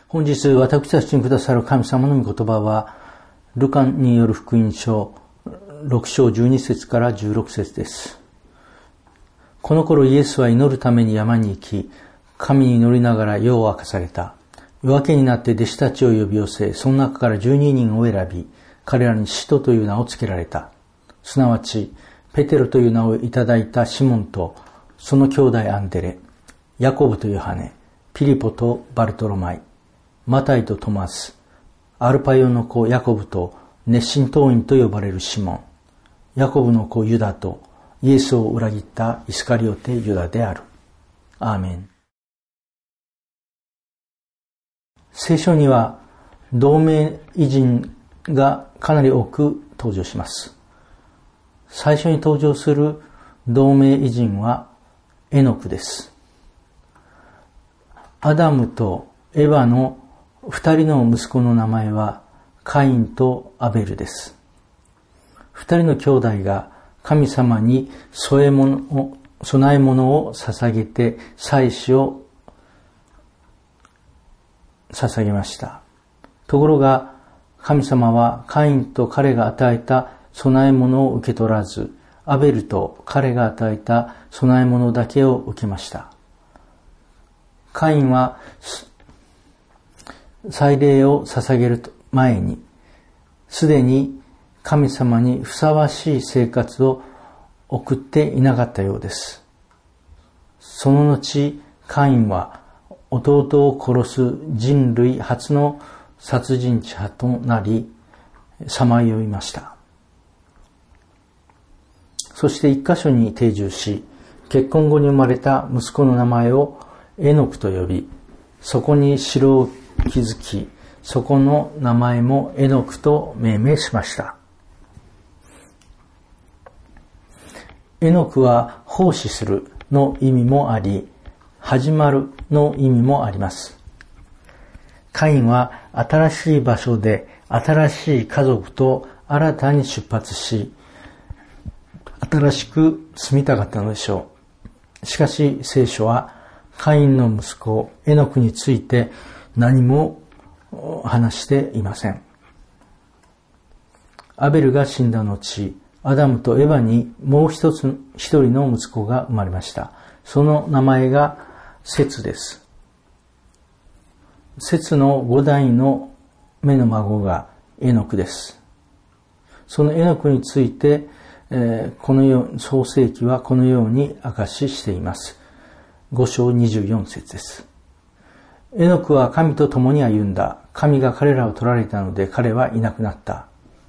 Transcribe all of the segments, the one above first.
本日私たちにくださる神様の御言葉は、ルカによる福音書6章12節から16節です。この頃イエスは祈るために山に行き、神に祈りながら夜を明かされた。夜明けになって弟子たちを呼び寄せ、その中から12人を選び、彼らに使徒という名をつけられた。すなわち、ペテロという名をいただいたシモンと、その兄弟アンデレ、ヤコブとヨハネ、ピリポとバルトロマイ、マタイとトマス、アルパヨの子ヤコブと熱心党員と呼ばれるシモン、ヤコブの子ユダとイエスを裏切ったイスカリオテユダである。アーメン。聖書には同名偉人がかなり多く登場します。最初に登場する同名偉人はエノクです。アダムとエヴァの二人の息子の名前はカインとアベルです。二人の兄弟が神様に供え物を捧げて祭司を捧げました。ところが神様はカインと彼が与えた供え物を受け取らず、アベルと彼が与えた供え物だけを受けました。カインは祭礼を捧げる前に、すでに神様にふさわしい生活を送っていなかったようです。その後、カインは弟を殺す人類初の殺人者となり、さまよいました。そして一箇所に定住し、結婚後に生まれた息子の名前をエノクと呼び、そこに城を築き、そこの名前もエノクと命名しました。エノクは奉仕するの意味もあり、始まるの意味もあります。カインは新しい場所で新しい家族と新たに出発し、新しく住みたかったのでしょう。しかし聖書はカインの息子エノクについて何も話していません。アベルが死んだ後、アダムとエヴァにもう一人の息子が生まれました。その名前がセツです。セツの5代の目の孫がエノクです。そのエノクについて、創世記はこのように証ししています。5章24節です。エノクは神と共に歩んだ。神が彼らを取られたので彼はいなくなった。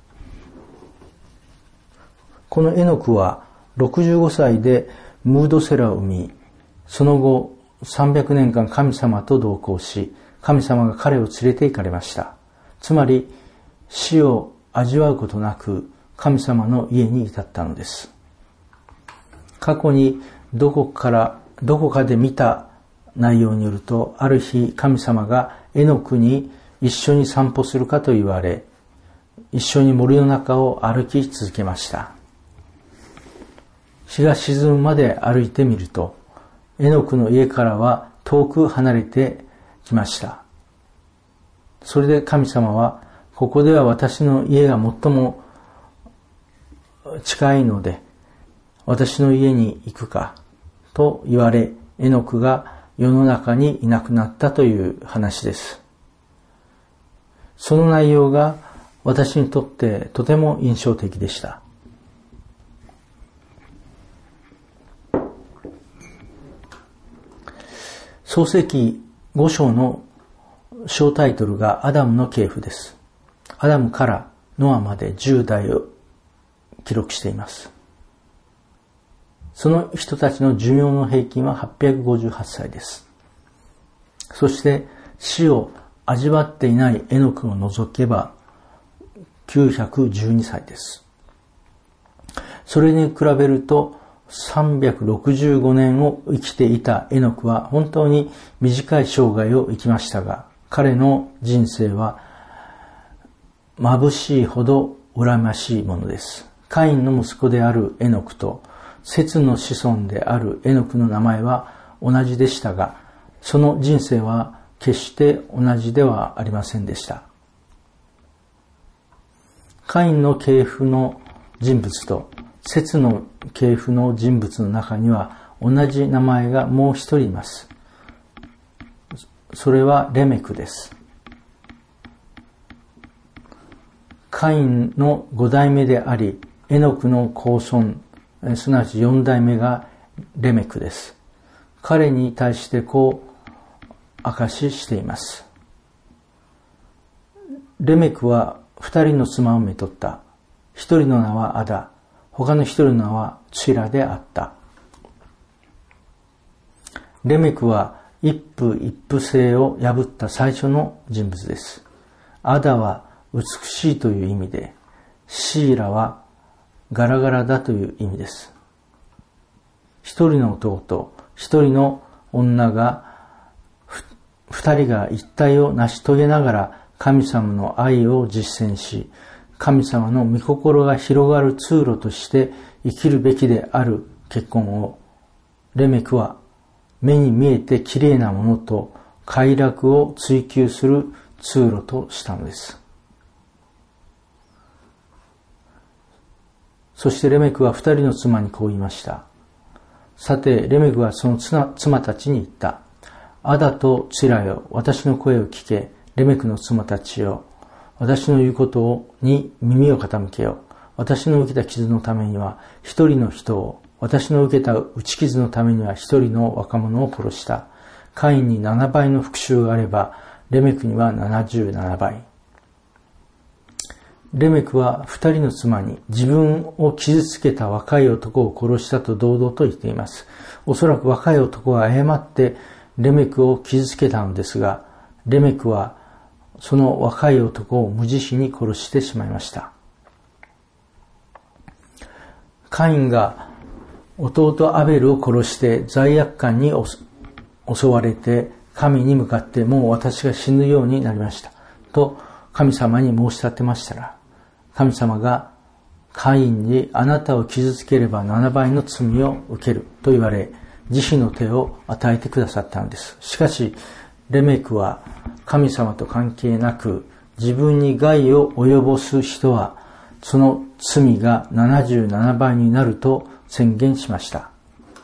このエノクは65歳でムードセラを生み、その後300年間神様と同行し、神様が彼を連れて行かれました。つまり死を味わうことなく神様の家に至ったのです。過去にどこかで見た内容によると、ある日神様がエノクに一緒に散歩するかと言われ、一緒に森の中を歩き続けました。日が沈むまで歩いてみると、エノクの家からは遠く離れてきました。それで神様は、ここでは私の家が最も近いので、私の家に行くかと言われ、エノクが世の中にいなくなったという話です。その内容が私にとってとても印象的でした。創世記5章の小タイトルがアダムの系譜です。アダムからノアまで10代を記録しています。その人たちの寿命の平均は858歳です。そして死を味わっていないエノクを除けば912歳です。それに比べると365年を生きていたエノクは本当に短い生涯を生きましたが、彼の人生は眩しいほど羨ましいものです。カインの息子であるエノクとセツの子孫であるエノクの名前は同じでしたが、その人生は決して同じではありませんでした。カインの系譜の人物とセツの系譜の人物の中には同じ名前がもう一人います。それはレメクです。カインの5代目であり、エノクの子孫、すなわち4代目がレメクです。彼に対してこう証ししています。レメクは2人の妻をめとった。1人の名はアダ、他の1人の名はツィラであった。レメクは一夫一夫制を破った最初の人物です。アダは美しいという意味で、シーラはガラガラだという意味です。一人の男と一人の女が、二人が一体を成し遂げながら神様の愛を実践し、神様の御心が広がる通路として生きるべきである結婚を、レメクは目に見えて綺麗なものと快楽を追求する通路としたのです。そしてレメクは二人の妻にこう言いました。さて、レメクはその妻たちに言った。アダとツィラよ、私の声を聞け。レメクの妻たちよ、私の言うことに耳を傾けよ。私の受けた傷のためには一人の人を、私の受けた打ち傷のためには一人の若者を殺した。カインに7倍の復讐があれば、レメクには77倍。レメクは二人の妻に自分を傷つけた若い男を殺したと堂々と言っています。おそらく若い男は誤ってレメクを傷つけたのですが、レメクはその若い男を無慈悲に殺してしまいました。カインが弟アベルを殺して罪悪感に襲われて神に向かってもう私が死ぬようになりましたと神様に申し立てましたら、神様がカインにあなたを傷つければ7倍の罪を受けると言われ、慈悲の手を与えてくださったのです。しかし、レメクは神様と関係なく自分に害を及ぼす人はその罪が77倍になると宣言しました。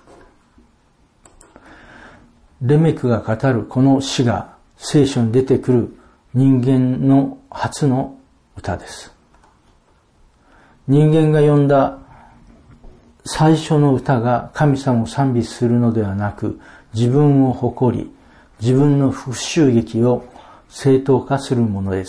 レメクが語るこの詩が聖書に出てくる人間の初の歌です。人間が詠んだ最初の歌が神様を賛美するのではなく、自分を誇り、自分の復讐劇を正当化するものです。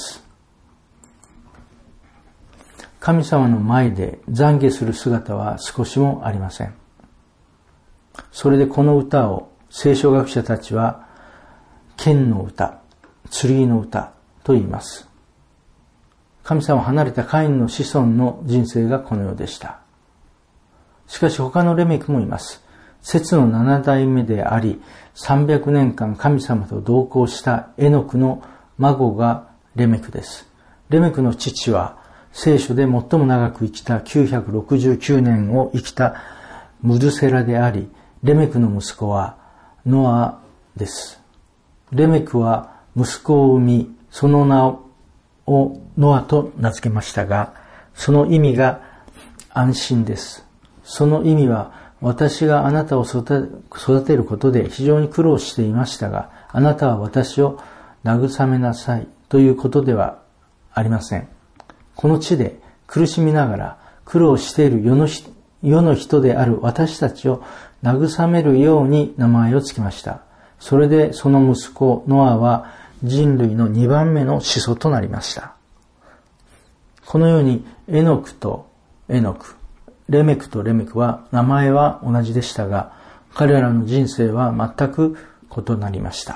神様の前で懺悔する姿は少しもありません。それでこの歌を聖書学者たちは、剣の歌、剣の歌と言います。神様を離れたカインの子孫の人生がこのようでした。しかし他のレメクもいます。セツの7代目であり、300年間神様と同行したエノクの孫がレメクです。レメクの父は聖書で最も長く生きた969年を生きたムドゥセラであり、レメクの息子はノアです。レメクは息子を産み、その名をノアと名付けましたが、その意味が安心です。その意味は、私があなたを育てることで非常に苦労していましたが、あなたは私を慰めなさいということではありません。この地で苦しみながら苦労している世の人である私たちを慰めるように名前をつけました。それでその息子ノアは人類の2番目の始祖となりました。このようにエノクとエノク、レメクとレメクは名前は同じでしたが、彼らの人生は全く異なりました。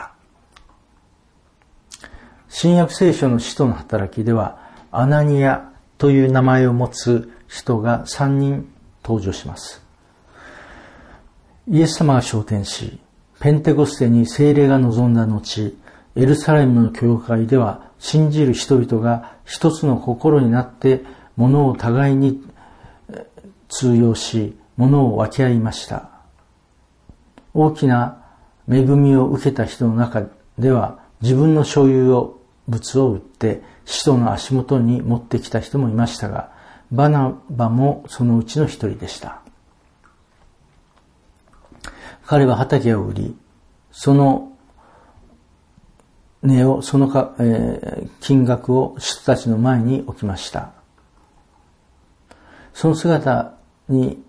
新約聖書の使徒の働きでは、アナニアという名前を持つ人が3人登場します。イエス様が昇天し、ペンテコステに聖霊が臨んだ後、エルサレムの教会では信じる人々が一つの心になって物を互いに通用し、物を分け合いました。大きな恵みを受けた人の中では、 自分の所有物を売って使徒の足元に持ってきた人もいましたが、バナバもそのうちの一人でした。彼は畑を売り、その値を、金額を使徒たちの前に置きました。その姿に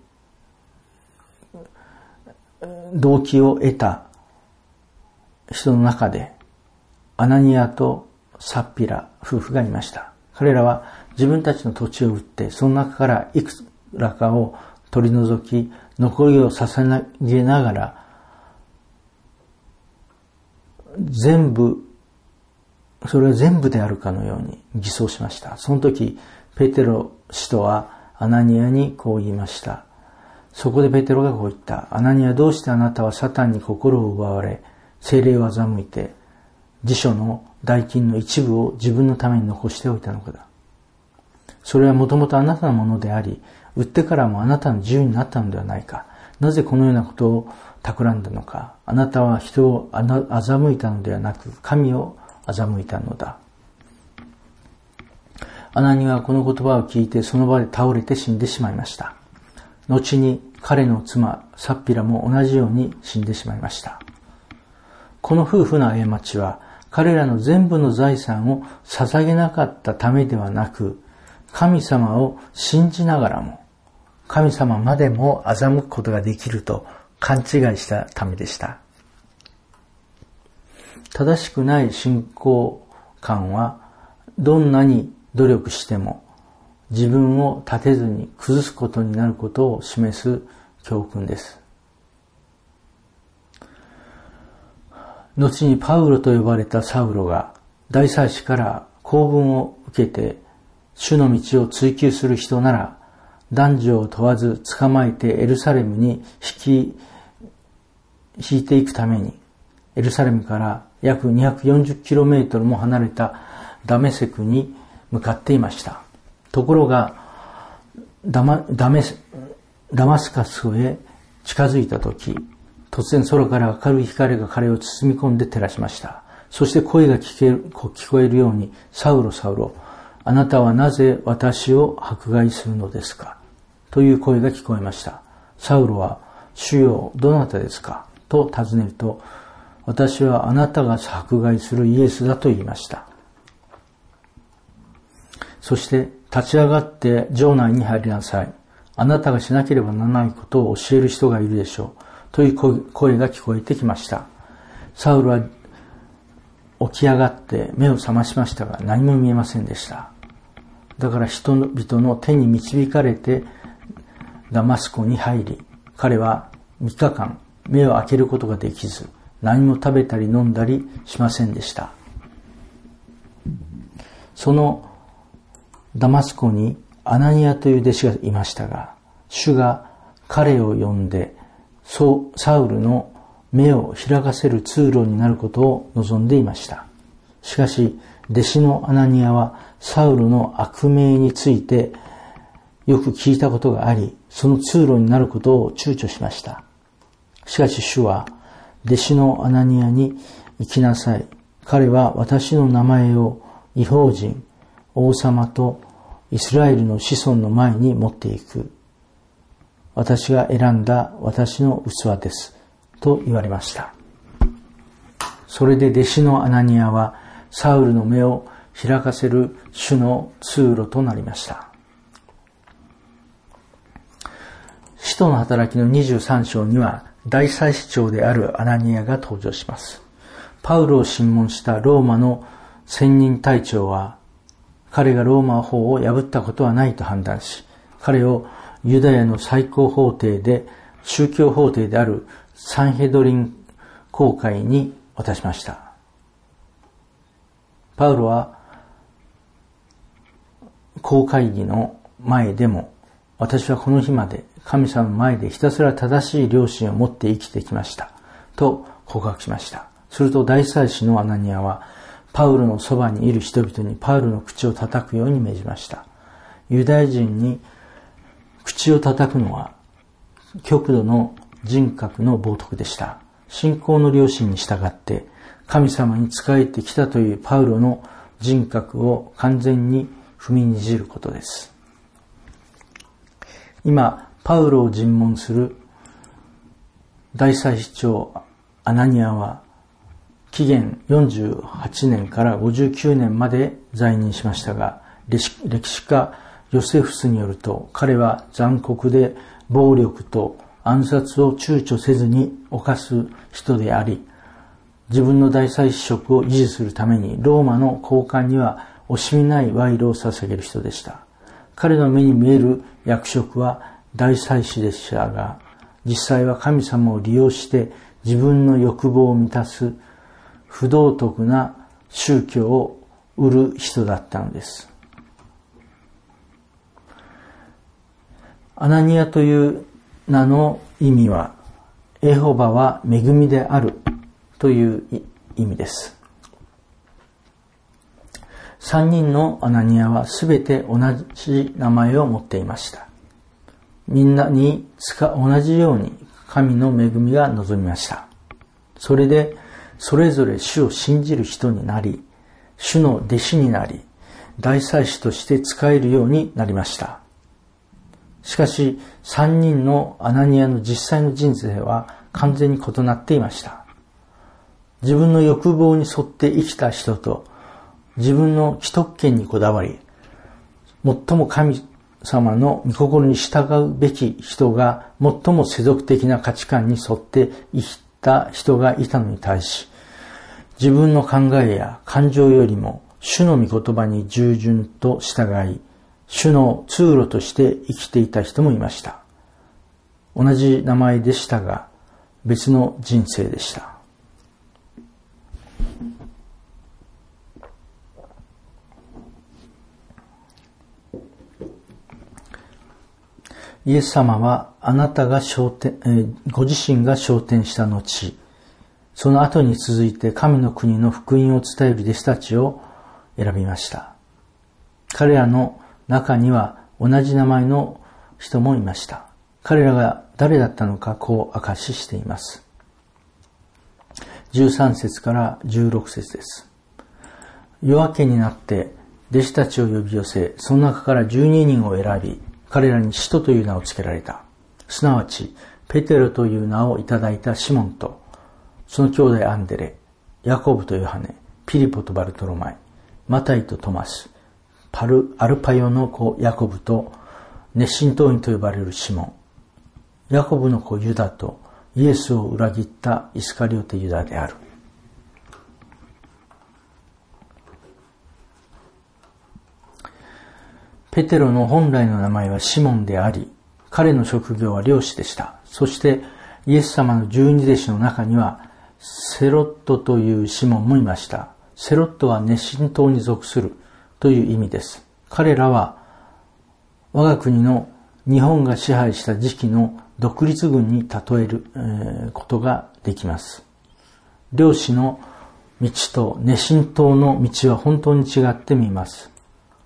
動機を得た人の中で、アナニアとサッピラ夫婦がいました。彼らは自分たちの土地を売って、その中からいくらかを取り除き、残りを捧げながら、それは全部であるかのように偽装しました。その時、ペテロ使徒はアナニアにこう言いました。そこでペテロがこう言った。アナニア、どうしてあなたはサタンに心を奪われ、聖霊を欺いて、辞書の代金の一部を自分のために残しておいたのかだ。それはもともとあなたのものであり、売ってからもあなたの自由になったのではないか。なぜこのようなことを企んだのか。あなたは人を欺いたのではなく、神を欺いたのだ。アナニアはこの言葉を聞いてその場で倒れて死んでしまいました。後に彼の妻サッピラも同じように死んでしまいました。この夫婦の過ちは彼らの全部の財産を捧げなかったためではなく、神様を信じながらも神様までも欺くことができると勘違いしたためでした。正しくない信仰観はどんなに努力しても自分を立てずに崩すことになることを示す教訓です。後にパウロと呼ばれたサウロが大祭司から公文を受けて主の道を追求する人なら男女を問わず捕まえてエルサレムに引いていくためにエルサレムから約 240km も離れたダメセクに向かっていました。ところがダマスカスへ近づいたとき、突然空から明るい光が彼を包み込んで照らしました。そして声が聞こえるように、サウロ、サウロ、あなたはなぜ私を迫害するのですかという声が聞こえました。サウロは、主よ、どなたですかと尋ねると、私はあなたが迫害するイエスだと言いました。そして立ち上がって城内に入りなさい。あなたがしなければならないことを教える人がいるでしょう。という声が聞こえてきました。サウルは起き上がって目を覚ましましたが何も見えませんでした。だから人々の手に導かれてダマスコに入り、彼は3日間目を開けることができず、何も食べたり飲んだりしませんでした。そのダマスコにアナニアという弟子がいましたが、主が彼を呼んでサウルの目を開かせる通路になることを望んでいました。しかし弟子のアナニアはサウルの悪名についてよく聞いたことがあり、その通路になることを躊躇しました。しかし主は弟子のアナニアに行きなさい。彼は私の名前を異邦人、王様とイスラエルの子孫の前に持っていく。私が選んだ私の器です。と言われました。それで弟子のアナニアはサウルの目を開かせる主の通路となりました。使徒の働きの23章には大祭司長であるアナニアが登場します。パウロを審問したローマの専任隊長は彼がローマ法を破ったことはないと判断し、彼をユダヤの最高法廷で、宗教法廷であるサンヘドリン公会に渡しました。パウロは公会議の前でも、私はこの日まで神様の前でひたすら正しい良心を持って生きてきましたと告白しました。すると大祭司のアナニアはパウロのそばにいる人々にパウロの口を叩くように命じました。ユダヤ人に口を叩くのは極度の人格の冒涜でした。信仰の良心に従って神様に仕えてきたというパウロの人格を完全に踏みにじることです。今、パウロを尋問する大祭司長アナニアは、紀元48年から59年まで在任しましたが、歴史家ヨセフスによると、彼は残酷で暴力と暗殺を躊躇せずに犯す人であり、自分の大祭司職を維持するためにローマの高官には惜しみない賄賂を捧げる人でした。彼の目に見える役職は大祭司でしたが、実際は神様を利用して自分の欲望を満たす不道徳な宗教を売る人だったのです。アナニアという名の意味は、エホバは恵みであるという意味です。3人のアナニアはすべて同じ名前を持っていました。みんなに同じように神の恵みが望みました。それでそれぞれ主を信じる人になり、主の弟子になり、大祭司として仕えるようになりました。しかし、3人のアナニアの実際の人生は完全に異なっていました。自分の欲望に沿って生きた人と、自分の既得権にこだわり、最も神様の御心に従うべき人が最も世俗的な価値観に沿って生きた人がいたのに対し、自分の考えや感情よりも主の御言葉に従順と従い、主の通路として生きていた人もいました。同じ名前でしたが、別の人生でした。イエス様はあなたがご自身が昇天した後、その後に続いて神の国の福音を伝える弟子たちを選びました。彼らの中には同じ名前の人もいました。彼らが誰だったのかこう証ししています。13節から16節です。夜明けになって弟子たちを呼び寄せ、その中から12人を選び、彼らに使徒という名を付けられた。すなわち、ペテロという名をいただいたシモンと、その兄弟アンデレ、ヤコブとヨハネ、ピリポとバルトロマイ、マタイとトマス、アルパヨの子ヤコブと、熱心党員と呼ばれるシモン、ヤコブの子ユダと、イエスを裏切ったイスカリオテユダである。ペテロの本来の名前はシモンであり、彼の職業は漁師でした。そしてイエス様の12弟子の中にはセロットというシモンもいました。セロットは熱心党に属するという意味です。彼らは我が国の日本が支配した時期の独立軍に例えることができます。漁師の道と熱心党の道は本当に違って見ます。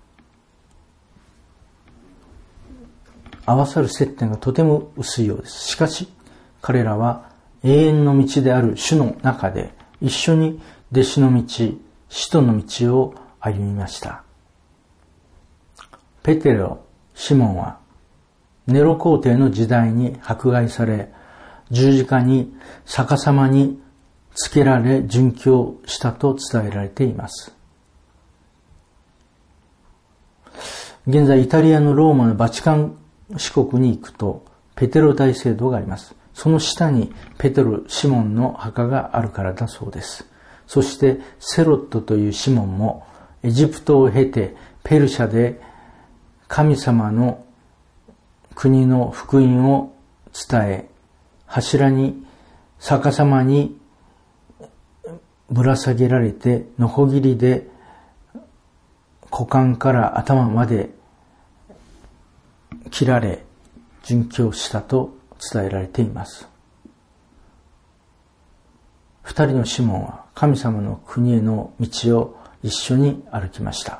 合わさる接点がとても薄いようです。しかし彼らは永遠の道である主の中で一緒に弟子の道、使徒の道を歩みました。ペテロ、シモンはネロ皇帝の時代に迫害され、十字架に逆さまにつけられ殉教したと伝えられています。現在イタリアのローマのバチカン市国に行くとペテロ大聖堂があります。その下にペテロ、シモンの墓があるからだそうです。そしてセロットというシモンもエジプトを経てペルシャで神様の国の福音を伝え、柱に逆さまにぶら下げられてノコギリで股間から頭まで切られ殉教したと伝えられています。二人のシモンは神様の国への道を一緒に歩きました。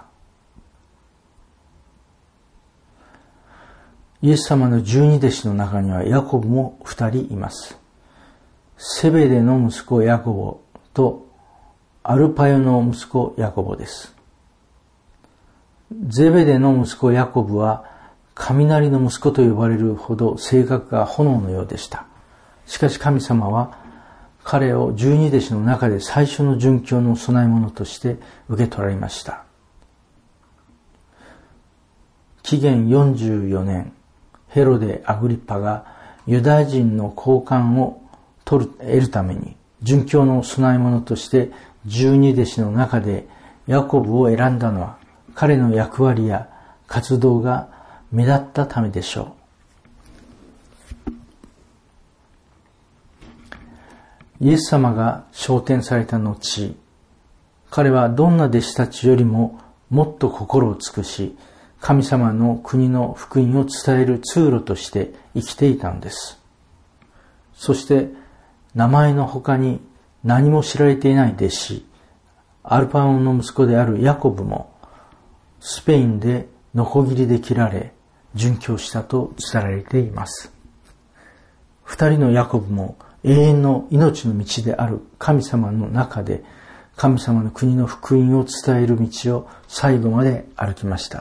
イエス様の12弟子の中にはヤコブも2人います。セベデの息子ヤコブとアルパヨの息子ヤコブです。ゼベデの息子ヤコブは雷の息子と呼ばれるほど性格が炎のようでした。しかし神様は彼を十二弟子の中で最初の殉教の供え物として受け取られました。紀元44年、ヘロデ・アグリッパがユダヤ人の高官を得るために殉教の供え物として十二弟子の中でヤコブを選んだのは彼の役割や活動が目立ったためでしょう。イエス様が昇天された後、彼はどんな弟子たちよりももっと心を尽くし、神様の国の福音を伝える通路として生きていたのです。そして名前の他に何も知られていない弟子、アルパオの息子であるヤコブもスペインでノコギリで切られ殉教したと伝えられています。二人のヤコブも永遠の命の道である神様の中で神様の国の福音を伝える道を最後まで歩きました。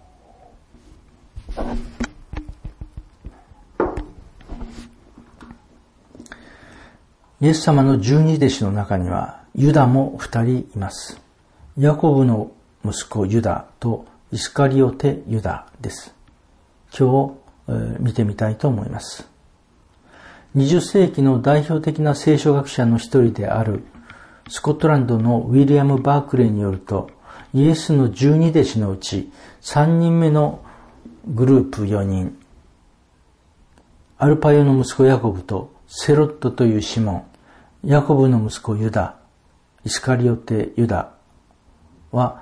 イエス様の十二弟子の中にはユダも二人います。ヤコブの息子ユダとイスカリオテユダです。今日見てみたいと思います。20世紀の代表的な聖書学者の一人であるスコットランドのウィリアム・バークレーによると、イエスの十二弟子のうち3人目のグループ4人、アルパヨの息子ヤコブとセロットというシモン、ヤコブの息子ユダ、イスカリオテユダは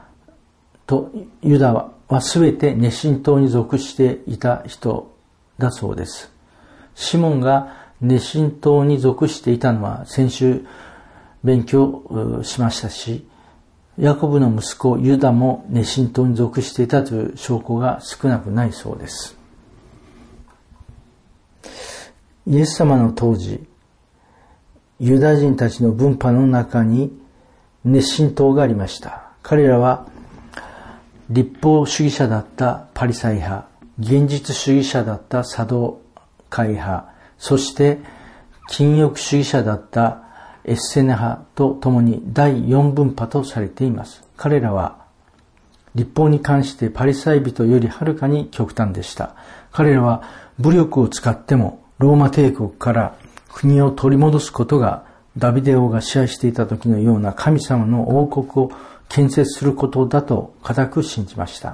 すべて熱心党に属していた人だそうです。シモンが熱心党に属していたのは先週勉強しましたし、ヤコブの息子ユダも熱心党に属していたという証拠が少なくないそうです。イエス様の当時、ユダヤ人たちの分派の中に熱心党がありました。彼らは立法主義者だったパリサイ派、現実主義者だったサドカイ派、そして禁欲主義者だったエッセネ派と共に第4分派とされています。彼らは立法に関してパリサイ人よりはるかに極端でした。彼らは武力を使ってもローマ帝国から国を取り戻すことがダビデ王が支配していた時のような神様の王国を建設することだと固く信じました。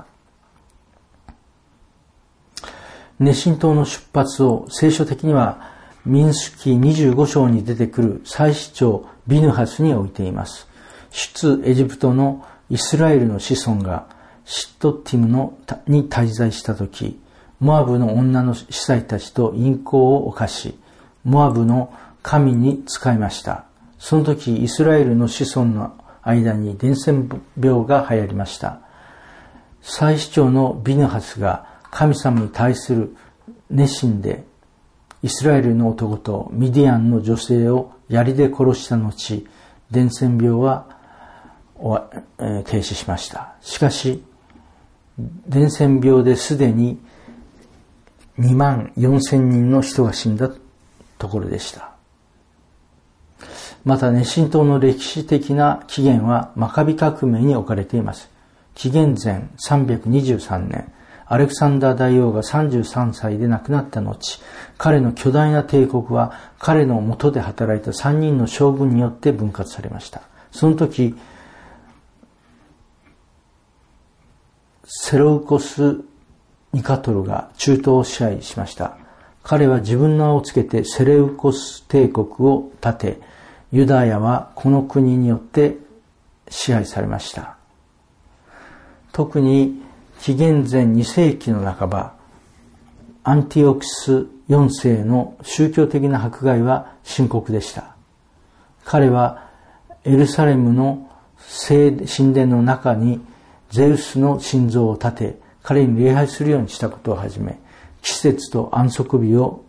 熱心党の出発を聖書的には民数記25章に出てくる祭司長ビヌハスに置いています。出エジプトのイスラエルの子孫がシットティムに滞在したとき、モアブの女の司祭たちと淫行を犯し、モアブの神に仕えました。その時イスラエルの子孫の間に伝染病が流行りました。祭司長のビヌハスが神様に対する熱心でイスラエルの男とミディアンの女性を槍で殺した後、伝染病は停止しました。しかし、伝染病ですでに24,000人の人が死んだところでした。また熱心党の歴史的な起源はマカビ革命に置かれています。紀元前323年、アレクサンダー大王が33歳で亡くなった後、彼の巨大な帝国は彼の下で働いた3人の将軍によって分割されました。その時、セロウコス・ニカトルが中東を支配しました。彼は自分の名をつけてセレウコス帝国を建て、ユダヤはこの国によって支配されました。特に紀元前2世紀の半ば、アンティオクス4世の宗教的な迫害は深刻でした。彼はエルサレムの神殿の中にゼウスの心臓を建て、彼に礼拝するようにしたことをはじめ、季節と安息日を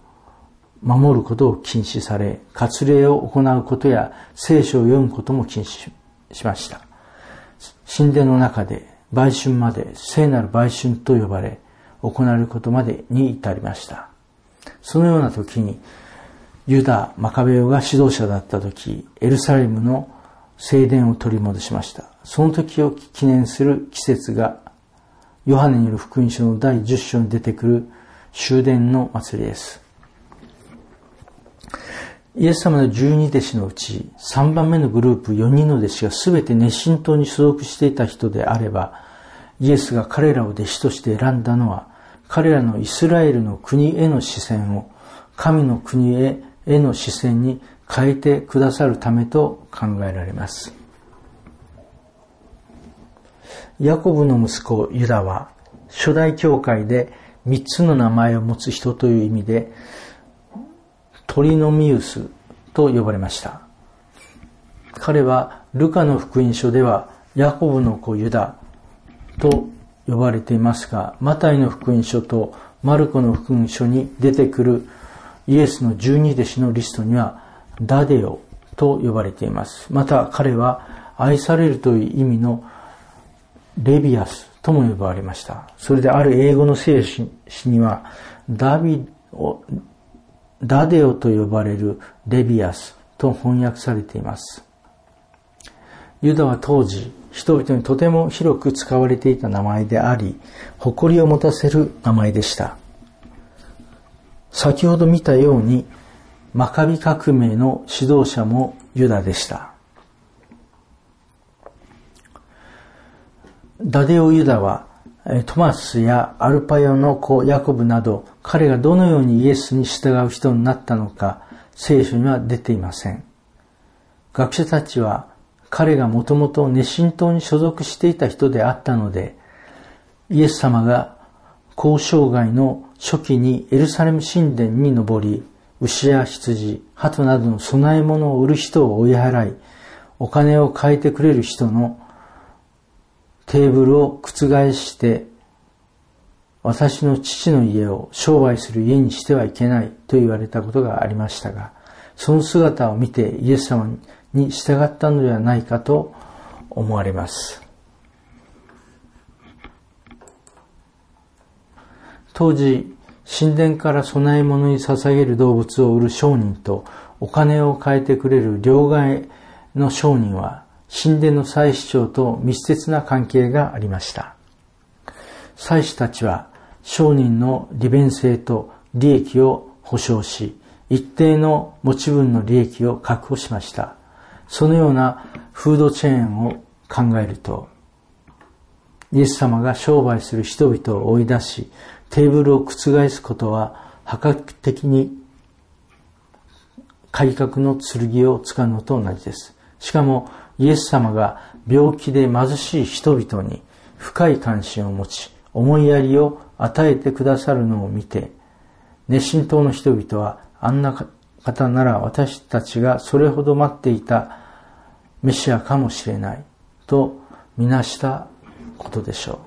守ることを禁止され、割礼を行うことや聖書を読むことも禁止しました。神殿の中で売春まで聖なる売春と呼ばれ、行われることまでに至りました。そのような時に、ユダ・マカベオが指導者だった時、エルサレムの聖殿を取り戻しました。その時を記念する季節が、ヨハネによる福音書の第10章に出てくる終殿の祭りです。イエス様の12弟子のうち3番目のグループ4人の弟子がすべて熱心党に所属していた人であれば、イエスが彼らを弟子として選んだのは、彼らのイスラエルの国への視線を神の国への視線に変えてくださるためと考えられます。ヤコブの息子ユダは初代教会で3つの名前を持つ人という意味でトリノミウスと呼ばれました。彼はルカの福音書ではヤコブの子ユダと呼ばれていますが、マタイの福音書とマルコの福音書に出てくるイエスの12弟子のリストにはダデオと呼ばれています。また彼は愛されるという意味のレビアスとも呼ばれました。それである英語の聖書にはダデオと呼ばれるレビアスと翻訳されています。ユダは当時人々にとても広く使われていた名前であり、誇りを持たせる名前でした。先ほど見たようにマカビ革命の指導者もユダでした。ダデオ・ユダはトマスやアルパヨの子ヤコブなど、彼がどのようにイエスに従う人になったのか聖書には出ていません。学者たちは彼がもともと熱心党に所属していた人であったので、イエス様が交渉外の初期にエルサレム神殿に登り、牛や羊、鳩などの供え物を売る人を追い払い、お金を変えてくれる人のテーブルを覆して、私の父の家を商売する家にしてはいけないと言われたことがありましたが、その姿を見てイエス様に従ったのではないかと思われます。当時、神殿から供え物に捧げる動物を売る商人とお金を変えてくれる両替の商人は神殿の祭司長と密接な関係がありました。祭司たちは商人の利便性と利益を保証し、一定の持ち分の利益を確保しました。そのようなフードチェーンを考えると、イエス様が商売する人々を追い出し、テーブルを覆すことは破格的に改革の剣を使うのと同じです。しかもイエス様が病気で貧しい人々に深い関心を持ち、思いやりを与えてくださるのを見て、熱心党の人々はあんな方なら私たちがそれほど待っていたメシアかもしれないとみなしたことでしょ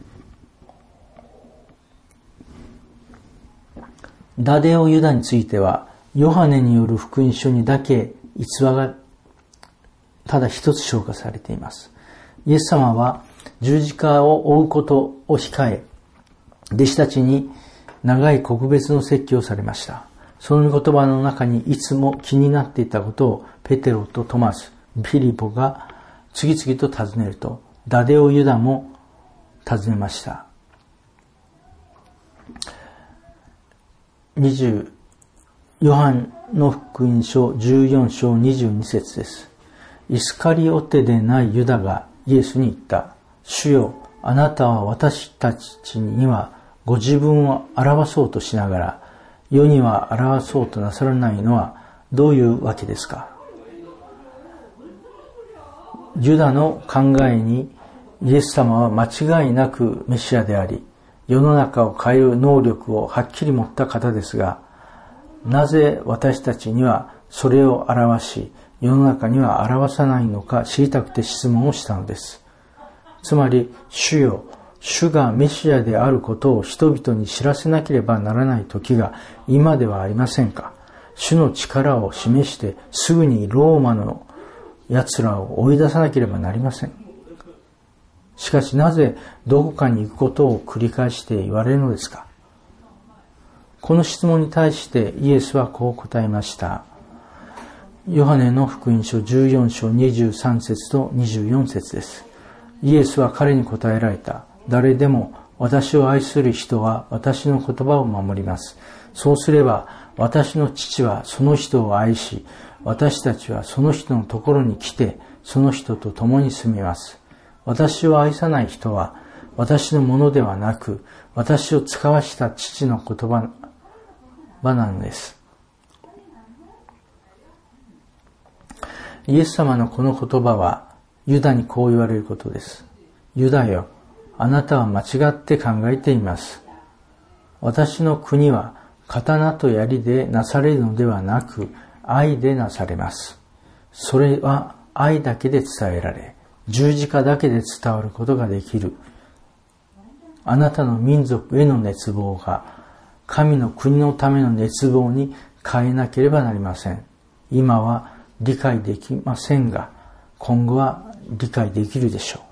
う。ダデオ・ユダについてはヨハネによる福音書にだけ逸話がただ一つ紹介されています。イエス様は十字架を追うことを控え、弟子たちに長い告別の説教をされました。その言葉の中にいつも気になっていたことをペテロとトマス、フィリポが次々と尋ねると、ダデオ・ユダも尋ねました。ヨハンの福音書14章22節です。イスカリオテでないユダがイエスに言った。主よ、あなたは私たちにはご自分を表そうとしながら、世には表そうとなさらないのはどういうわけですか。ユダの考えにイエス様は間違いなくメシアであり、世の中を変える能力をはっきり持った方ですが、なぜ私たちにはそれを表し、世の中には表さないのか知りたくて質問をしたのです。つまり、主よ、主がメシアであることを人々に知らせなければならない時が今ではありませんか。主の力を示してすぐにローマの奴らを追い出さなければなりません。しかしなぜどこかに行くことを繰り返して言われるのですか？この質問に対してイエスはこう答えました。ヨハネの福音書14章23節と24節です。イエスは彼に答えられた。誰でも私を愛する人は私の言葉を守ります。そうすれば私の父はその人を愛し、私たちはその人のところに来てその人と共に住みます。私を愛さない人は私のものではなく、私を使わした父の言葉なのです。イエス様のこの言葉はユダにこう言われることです。ユダよ、あなたは間違って考えています。私の国は刀と槍でなされるのではなく、愛でなされます。それは愛だけで伝えられ、十字架だけで伝わることができる。あなたの民族への熱望が神の国のための熱望に変えなければなりません。今は理解できませんが、今後は理解できるでしょ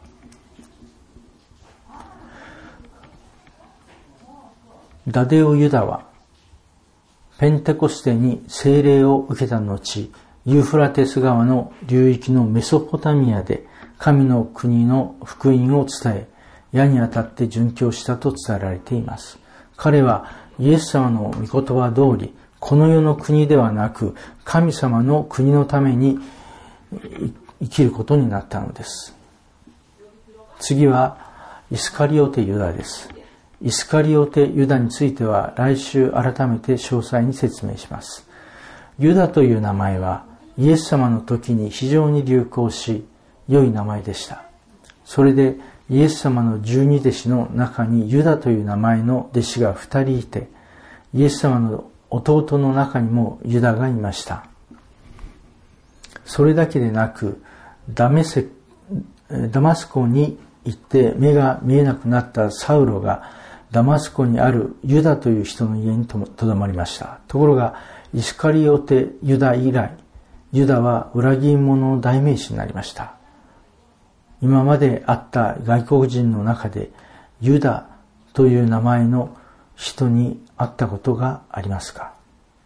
う。ダデオ・ユダはペンテコステに聖霊を受けた後、ユーフラテス川の流域のメソポタミアで神の国の福音を伝え、矢に当たって殉教したと伝えられています。彼はイエス様の御言葉通り、この世の国ではなく神様の国のために生きることになったのです。次はイスカリオテユダです。イスカリオテユダについては来週改めて詳細に説明します。ユダという名前はイエス様の時に非常に流行し、良い名前でした。それでイエス様の12弟子の中にユダという名前の弟子が2人いて、イエス様の弟の中にもユダがいました。それだけでなく、ダマスコに行って目が見えなくなったサウロがダマスコにあるユダという人の家にとどまりました。ところがイスカリオテユダ以来、ユダは裏切り者の代名詞になりました。今まであった外国人の中でユダという名前の人に会ったことがありますか？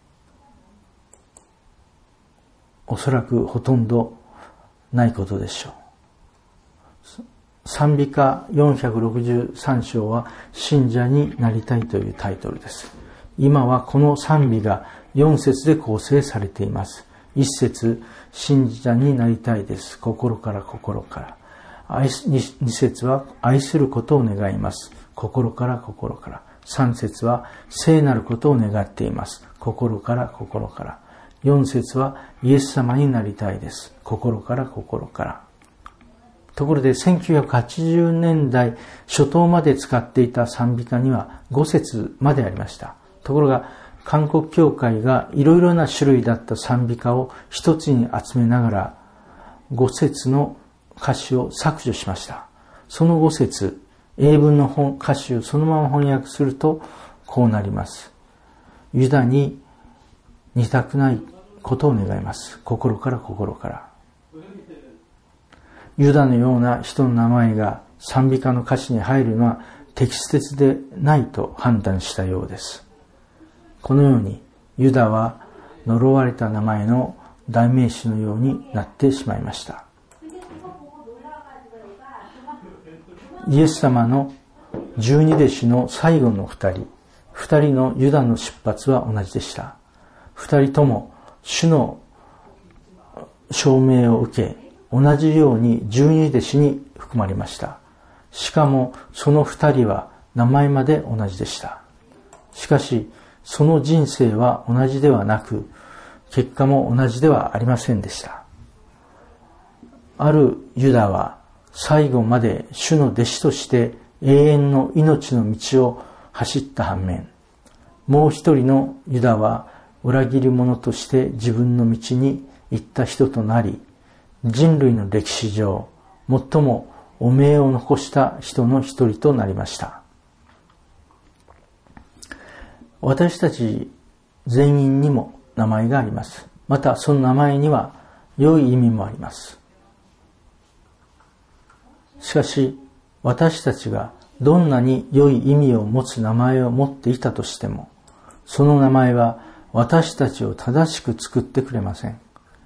おそらくほとんどないことでしょう。賛美歌463章は信者になりたいというタイトルです。今はこの賛美が4節で構成されています。1節、信者になりたいです。心から心から。2節は愛することを願います。心から心から。3節は聖なることを願っています。心から心から。4節はイエス様になりたいです。心から心から。ところで1980年代初頭まで使っていた賛美歌には5節までありました。ところが韓国教会がいろいろな種類だった賛美歌を一つに集めながら5節の歌詞を削除しました。その5節、英文の歌詞をそのまま翻訳するとこうなります。ユダに似たくないことを願います。心から心から。ユダのような人の名前が賛美歌の歌詞に入るのは適切でないと判断したようです。このようにユダは呪われた名前の代名詞のようになってしまいました。イエス様の12弟子の最後の2人のユダの出発は同じでした。2人とも主の証明を受け、同じように12弟子に含まれました。しかもその2人は名前まで同じでした。しかしその人生は同じではなく、結果も同じではありませんでした。あるユダは最後まで主の弟子として永遠の命の道を走った反面、もう一人のユダは裏切り者として自分の道に行った人となり、人類の歴史上最も汚名を残した人の一人となりました。私たち全員にも名前があります。またその名前には良い意味もあります。 しかし、私たちがどんなに良い意味を持つ名前を持っていたとしても、その名前は私たちを正しく作ってくれません。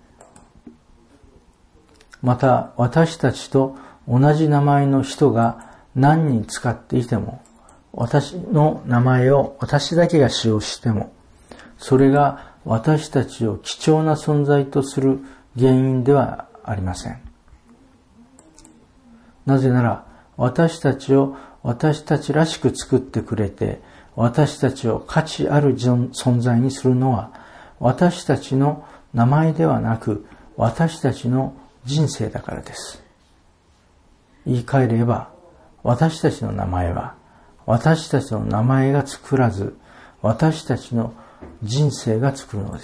また、私たちと同じ名前の人が何人使っていても、私の名前を私だけが使用しても、それが私たちを貴重な存在とする原因ではありません。なぜなら、私たちを私たちらしく作ってくれて、私たちを価値ある存在にするのは、私たちの名前ではなく、私たちの人生だからです。言い換えれば、私たちの名前は、私たちの名前が作らず、私たちの人生が作るのです。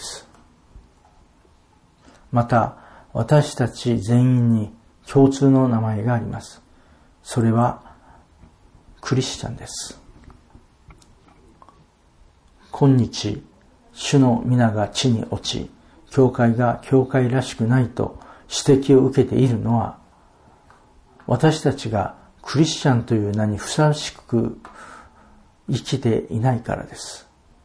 また、私たち全員に共通の名前があります。それは、クリスチャンです。今日、主の皆が地に落ち、教会が教会らしくないと指摘を受けているのは、私たちがクリスチャンという名にふさわしく生きていないからです。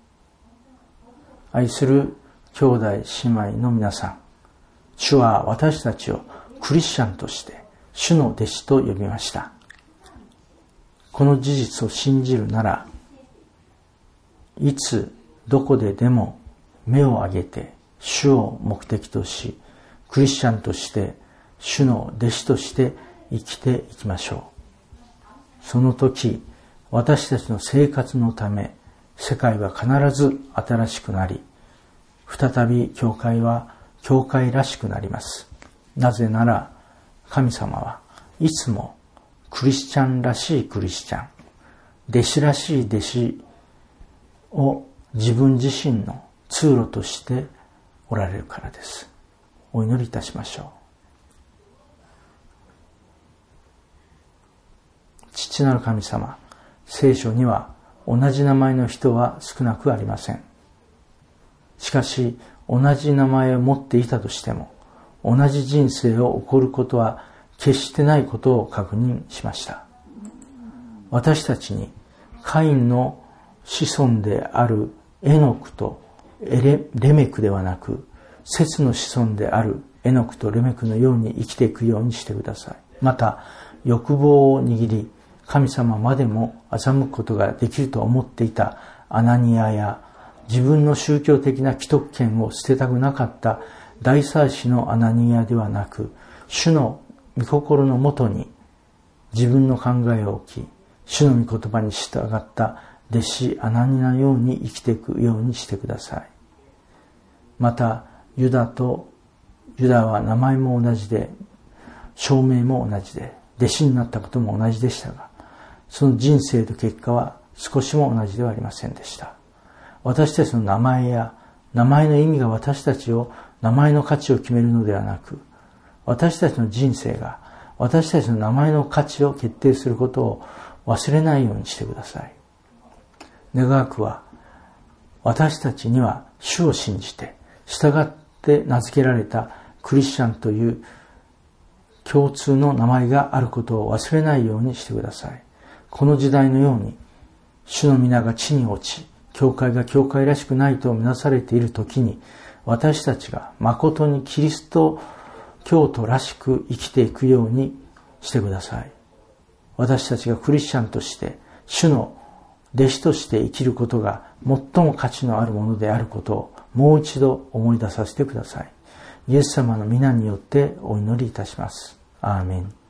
愛する兄弟姉妹の皆さん、主は私たちをクリスチャンとして主の弟子と呼びました。この事実を信じるなら、いつどこででも目を上げて主を目的とし、クリスチャンとして主の弟子として生きていきましょう。その時、私たちの生活のため、世界は必ず新しくなり、再び教会は教会らしくなります。なぜなら、神様はいつもクリスチャンらしいクリスチャン、弟子らしい弟子を自分自身の通路としておられるからです。お祈りいたしましょう。父なる神様、聖書には同じ名前の人は少なくありません。しかし、同じ名前を持っていたとしても、同じ人生を送ることは決してないことを確認しました。私たちにカインの子孫であるエノクとレメクではなく、セツの子孫であるエノクとレメクのように生きていくようにしてください。また、欲望を握り、神様までも欺くことができると思っていたアナニアや、自分の宗教的な既得権を捨てたくなかった大祭司のアナニアではなく、主の御心のもとに自分の考えを置き、主の御言葉に従った弟子アナニアのように生きていくようにしてください。また、ユダは名前も同じで、証明も同じで、弟子になったことも同じでしたが、その人生と結果は少しも同じではありませんでした。私たちの名前や名前の意味が私たちを、名前の価値を決めるのではなく、私たちの人生が私たちの名前の価値を決定することを忘れないようにしてください。願わくは、私たちには主を信じて、従って名付けられたクリスチャンという共通の名前があることを忘れないようにしてください。この時代のように、主の皆が地に落ち、教会が教会らしくないとみなされている時に、私たちが誠にキリスト教徒らしく生きていくようにしてください。私たちがクリスチャンとして、主の弟子として生きることが最も価値のあるものであることをもう一度思い出させてください。イエス様の皆によってお祈りいたします。アーメン。